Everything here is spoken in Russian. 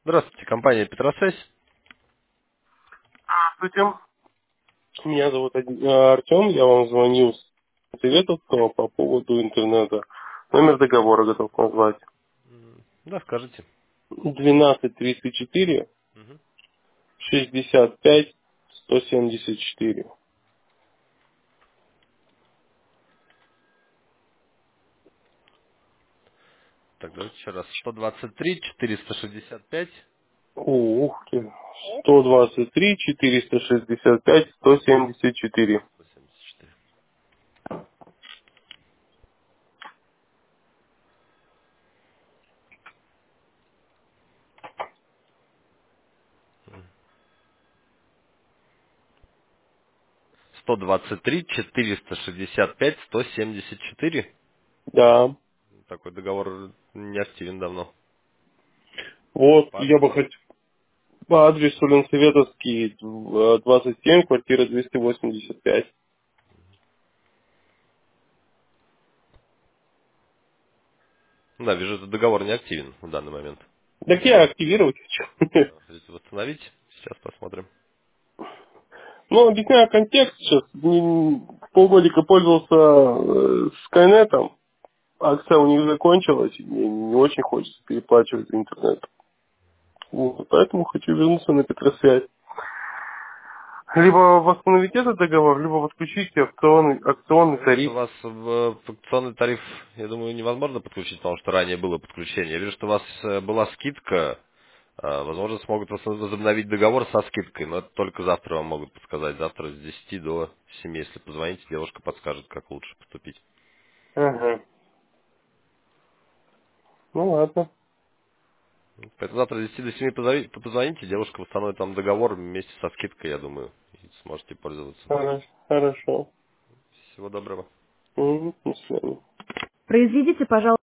Здравствуйте, компания Петросвязь. Здравствуйте. Меня зовут Артем. Я вам звоню с Советовского по поводу интернета. Номер договора готов назвать. Да, скажите. 1234 Мгм. 65 174. Так, давайте еще раз. 123 465 Ух ты. 123 465 174. 174. 123 465 174. Да. Такой договор не активен давно. Вот, По я бы адресу. хотел по адресу Ленсоветовский, 27, квартира 285. Да, вижу, этот договор не активен в данный момент. Так я активировать хочу. Хотите восстановить? Сейчас посмотрим. Ну, объясняю контекст сейчас. Полгодика пользовался Скайнетом, акция у них закончилась, и мне не очень хочется переплачивать за интернет. Вот, поэтому хочу вернуться на Петросвязь. Либо восстановить этот договор, либо подключить акционный Я вижу, что у тариф. вас акционный тариф, я думаю, невозможно подключить, потому что ранее было подключение. Я вижу, что у вас была скидка. Возможно, смогут возобновить договор со скидкой, но это только завтра вам могут подсказать. Завтра с 10 до 7, если позвоните, девушка подскажет, как лучше поступить. Ага. Ну ладно. Поэтому завтра с 10 до 7 позвоните, девушка восстановит вам договор вместе со скидкой, я думаю, и сможете пользоваться. Хорошо. Всего доброго. До свидания. Произведите, пожалуйста.